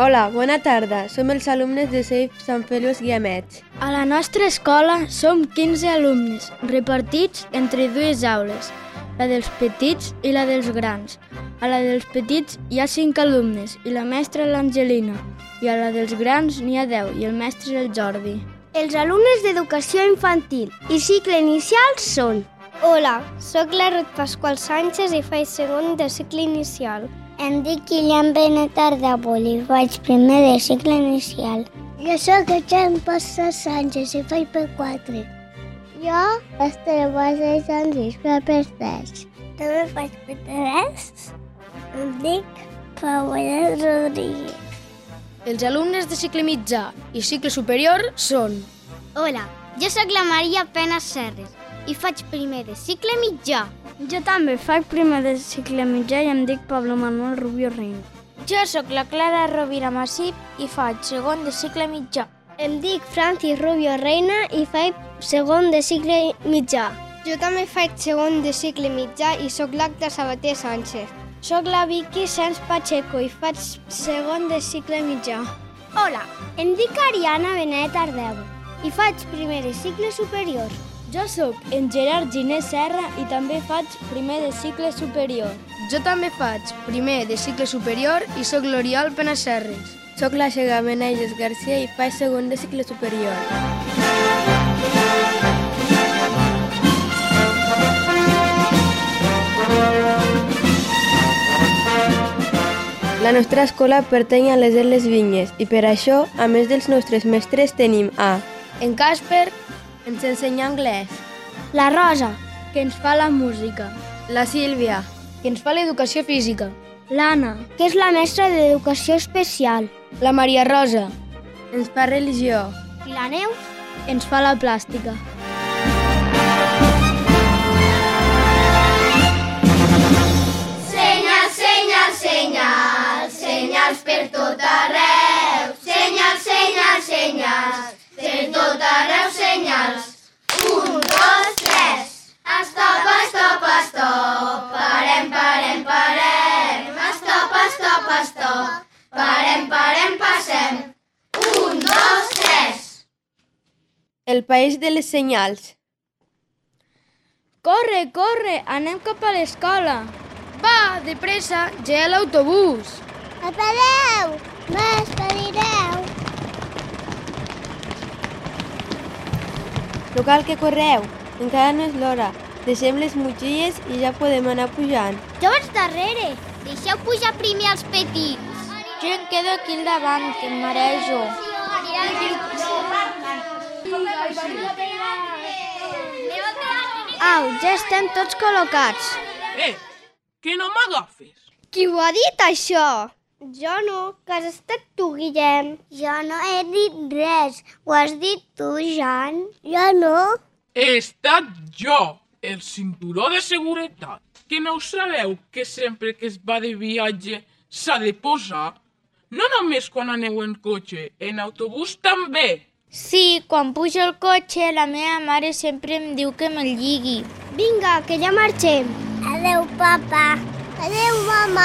Hola, bona tarda. Som els alumnes de CEIF Sant Felius Guiamets. A la nostra escola som 15 alumnes, repartits entre dues aules, la dels petits i la dels grans. A la dels petits hi ha 5 alumnes i la mestra l'Angelina, i a la dels grans n'hi ha 10 i el mestre és el Jordi. Els alumnes d'educació infantil i cicle inicial són: Hola, sóc la Ruth Pasqual Sánchez i faig segon de cicle inicial. Em dic Kilian Benet Ardèvol i faig primer de cicle inicial. Jo sóc el Jean Posta Sánchez i faig per 4. Jo Esther Bassa Sánchez faig per 3. També faig per 3. Em dic Paola Rodríguez. Els alumnes de cicle mitjà i cicle superior són: Hola, jo sóc la Maria Penas Serres i faig primer de cicle mitjà. Jo també faig primer de cicle mitjà i em dic Pablo Manuel Rubio Reina. Jo sóc la Clara Rovira Massip i faig segon de cicle mitjà. Em dic Francis Rubio Reina i faig segon de cicle mitjà. Jo també faig segon de cicle mitjà i sóc l'Agda Sabater Sánchez. Soc la Vicky Sanz Pacheco i faig segon de cicle mitjà. Hola, em dic Ariana Benet Ardèvol i faig primer de cicle superior. Jo sóc en Gerard Giner Serra i també faig primer de cicle superior. Jo també faig primer de cicle superior i sóc l'Oriol Penaserres. Soc la Xega Benaiges Garcia i faig segon de cicle superior. La nostra escola pertany a les Les Vinyes i per això, a més dels nostres mestres, tenim a En Casper, ens ensenya anglès, la Rosa, que ens fa la música, la Sílvia, que ens fa l'educació física, l'Anna, que és la mestra d'educació especial, la Maria Rosa, ens fa religió, i la Neus ens fa la plàstica. Senyals, senyals, senyals, senyals per tot arreu. Senyals, senyals, senyals, per tot arreu senyals. 1, 2, 3. Stop, stop, stop. Parem, parem, parem. Stop, stop, stop. Parem, parem, passem. 1, 2, 3. El país de les senyals. Corre, corre, anem cap a l'escola. Va, de pressa, ja hi ha l'autobús. Espereu! M'esperireu! No cal que correu, encara no és l'hora. Deixem les motxilles i ja podem anar pujant. Jo vaig darrere. Deixeu pujar primer els petits. Jo em quedo aquí al davant, que em marejo. Au, ja estem tots col·locats. Que no m'agafes? Qui ho ha dit, això? Jo no, que has estat tu, Guillem. Jo no he dit res. Ho has dit tu, Jan? Jo no. He estat jo, el cinturó de seguretat. Que no ho sabeu que sempre que es va de viatge s'ha de posar? No només quan aneu en cotxe, en autobús també. Sí, quan pujo al cotxe, la meva mare sempre em diu que me'l lligui. Vinga, que ja marxem. Adeu, papa. Adeu, mama.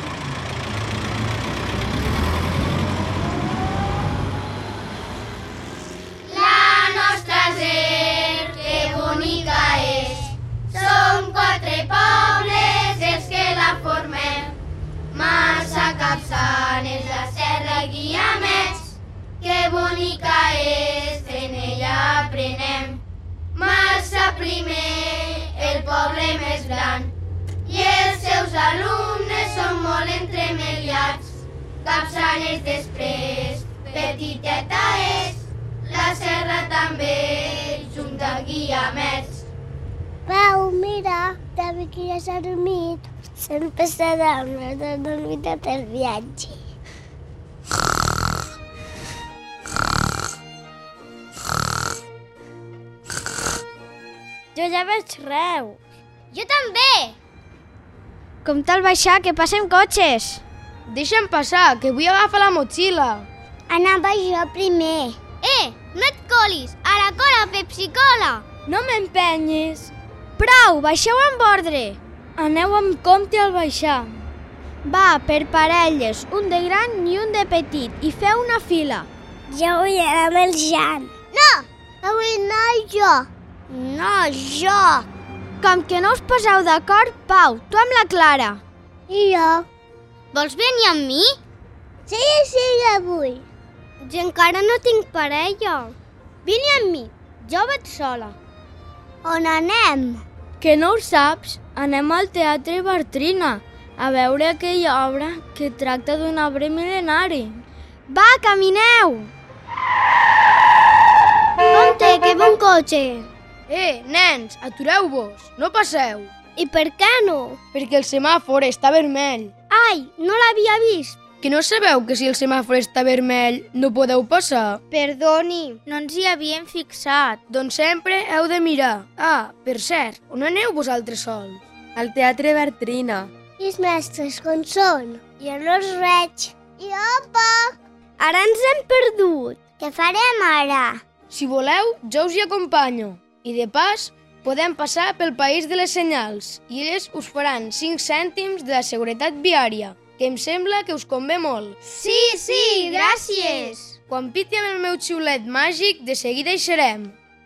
La nostra gent, que bonica és. Som 4 pobles els que la formem. Massa Capçanes, la Serra i Guiamets. Que bonica és, en ella aprenem. Massa primer, el poble més gran. I els seus alumnes són molt entremeliats. Capçanes després, petiteta és. La Serra també, junt a Guiamets. Pau, mira, també que ja s'ha dormit. Sempre s'ha dormit tot el viatge. Jo ja veig Reus. Jo també. Compte al baixar, que passen cotxes. Deixa'm passar, que vull agafar la motxilla. Anava jo primer. No et colis. A la cola, Pepsi-Cola. No m'empenyis. Prou, baixeu amb ordre. Aneu amb compte al baixar. Va per parelles, un de gran i un de petit, i feu una fila. Jo vull anar amb el Jan. No, vull anar jo. No, jo. Com que no us poseu d'acord, Pau, tu amb la Clara. I jo. Vols venir amb mi? Sí, que vull. Jo encara no tinc parella. Vine amb mi, jo vaig sola. On anem? Que no ho saps? Anem al Teatre Bartrina a veure aquella obra que tracta d'un arbre mil·lenari. Va, camineu! Compte, que ve un cotxe. Nens, atureu-vos, no passeu. I per què no? Perquè el semàfor està vermell. Ai, no l'havia vist. Que no sabeu que si el semàfor està vermell no podeu passar? Perdoni. No ens hi havíem fixat. Doncs sempre heu de mirar. Ah, per cert, on aneu vosaltres sols? Al Teatre Bartrina. I els mestres com són? Jo no els veig. I opa! Ara ens hem perdut. Què farem ara? Si voleu, jo us hi acompanyo. I de pas, podem passar pel país de les senyals i elles us faran 5 cèntims de la seguretat viària, que em sembla que us convé molt. Sí, gràcies. Quan piti amb el meu xiulet màgic, de seguida hi serem.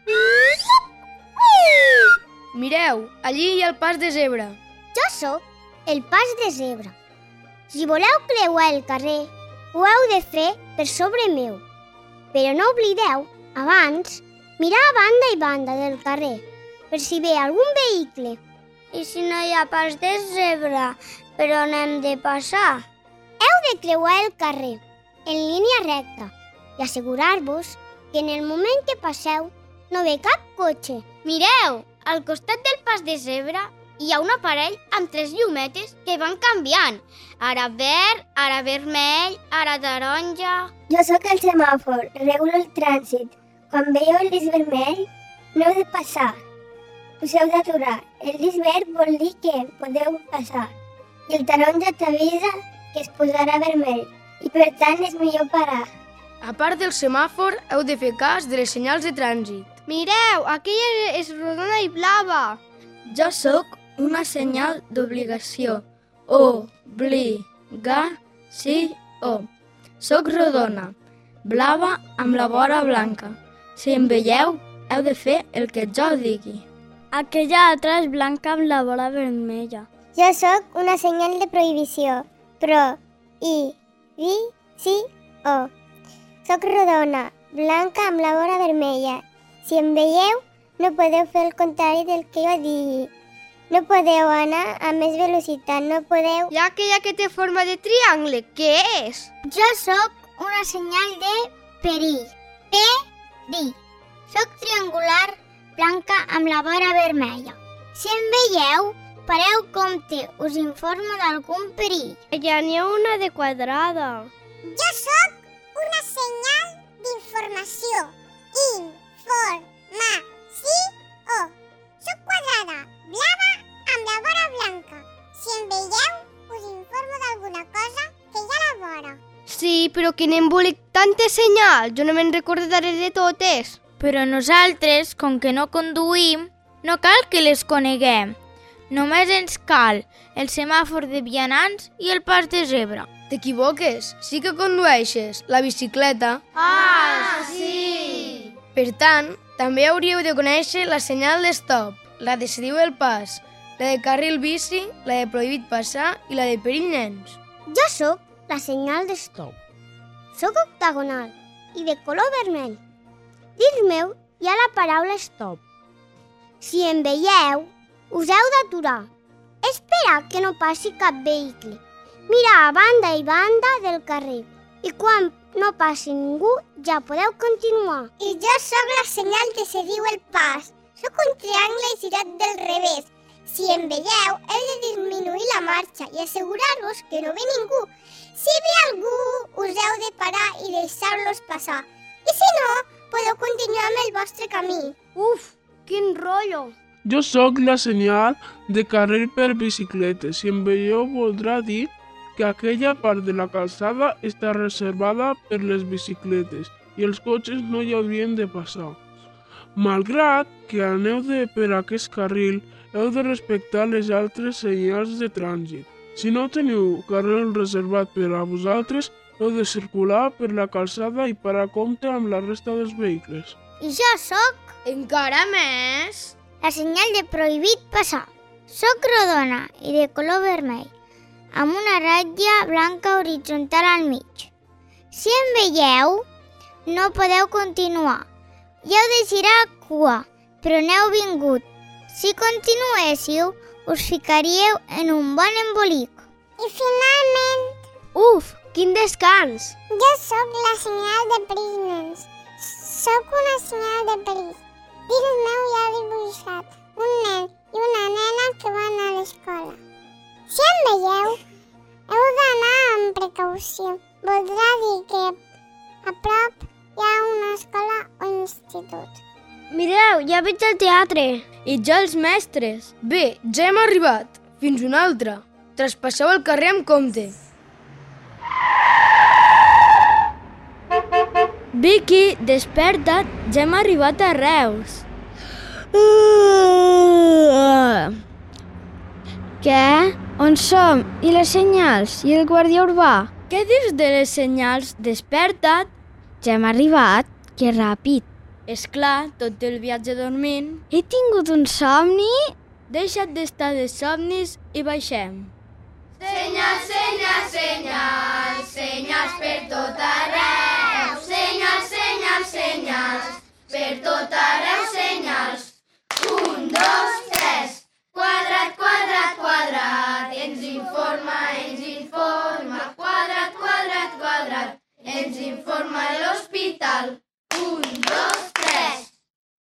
Mireu, allí hi ha el pas de zebra. Jo sóc el pas de zebra. Si voleu creuar el carrer, ho heu de fer per sobre meu. Però no oblideu, abans, mirar a banda i banda del carrer, per si ve algun vehicle. I si no hi ha pas de zebra, per on hem de passar? Heu de creuar el carrer, en línia recta, i assegurar-vos que en el moment que passeu no ve cap cotxe. Mireu, al costat del pas de zebra hi ha un aparell amb 3 llumetes que van canviant. Ara verd, ara vermell, ara taronja... Jo sóc el semàfor, regulo el trànsit. Quan veieu el disc vermell, no heu de passar. Us heu d'aturar. El disc verd vol dir que podeu passar. I el taronja t'avisa que es posarà vermell. I per tant és millor parar. A part del semàfor, heu de fer cas de les senyals de trànsit. Mireu, aquella és rodona i blava. Jo sóc una senyal d'obligació. Obligació. Soc rodona, blava amb la vora blanca. Si em veieu, heu de fer el que jo digui. Aquella altra és blanca amb la vora vermella. Jo sóc una senyal de prohibició. Pro-i-vi-si-o. Soc rodona, blanca amb la vora vermella. Si em veieu, no podeu fer el contrari del que jo digui. No podeu anar a més velocitat, no podeu... Hi ha aquella que té forma de triangle. Què és? Jo sóc una senyal de perill. Perill. Soc triangular, blanca amb la vora vermella. Si em veieu, pareu compte, us informo d'algun perill. Ja n'hi ha una de quadrada. Jo sóc una senyal d'informació. Informació. Soc quadrada, blava amb la vora blanca. Si em veieu, us informo d'alguna cosa que hi ha a la vora. Sí, però quin embolic tantes senyals. Jo no me'n recordaré de totes. Però nosaltres, com que no conduïm, no cal que les coneguem. Només ens cal el semàfor de vianants i el pas de zebra. T'equivoques, sí que condueixes la bicicleta. Ah, sí! Per tant, també hauríeu de conèixer la senyal de stop, la de cediu el pas, la de carril bici, la de prohibit passar i la de perill nens. Jo sóc la senyal de stop. Sóc octagonal i de color vermell. Dins meu hi ha la paraula stop. Si em veieu, us heu d'aturar. Esperar que no passi cap vehicle. Mirar a banda i banda del carrer. I quan no passi ningú, ja podeu continuar. I jo sóc la senyal que cediu el pas. Sóc un triangle girat del revés. Si em veieu, heu de disminuir la marxa i assegurar-vos que no ve ningú. Si ve algú, us heu de parar i deixar-los passar. I si no, podeu continuar amb el vostre camí. Uf, quin rotllo! Jo sóc la senyal de carril per bicicletes. Si em veieu, voldrà dir que aquella part de la calçada està reservada per les bicicletes i els cotxes no hi haurien de passar. Malgrat que aneu per aquest carril, heu de respectar les altres senyals de trànsit. Si no teniu carril reservat per a vosaltres, heu de circular per la calçada i parar compte amb la resta dels vehicles. I jo sóc Encara més? la senyal de prohibit passar. Sóc rodona i de color vermell, amb una ratlla blanca horitzontal al mig. Si em veieu, no podeu continuar. Ja heu de girar cua, però n'heu vingut. Si continuéssiu, us ficaríeu en un bon embolic. I finalment, Uf, quin descans! jo sóc la senyal de perills, nens. Sóc una senyal de perills. Dins meu hi ha dibuixat un nen i una nena que van a l'escola. Si em veieu, heu d'anar amb precaució. Voldrà dir que a prop hi ha una escola o institut. Mireu, ja veig el teatre. I ja els mestres. Bé, ja hem arribat. Fins una altra. Traspasseu el carrer amb compte. Vicky, desperta't, ja hem arribat a Reus. Què? On som? I les senyals? I el guàrdia urbà? Què dius de les senyals? Desperta't. Ja hem arribat. Que ràpid. És clar, tot el viatge dormint. He tingut un somni? Deixa't d'estar de somnis i baixem. Senyals, senyals, senyals, senyals per tot arreu. Senyals, senyals, senyals, per tot arreu, senyals. 1, 2, 3, quadrat, quadrat, quadrat, ens informa, quadrat, quadrat, quadrat, ens informa l'hospital.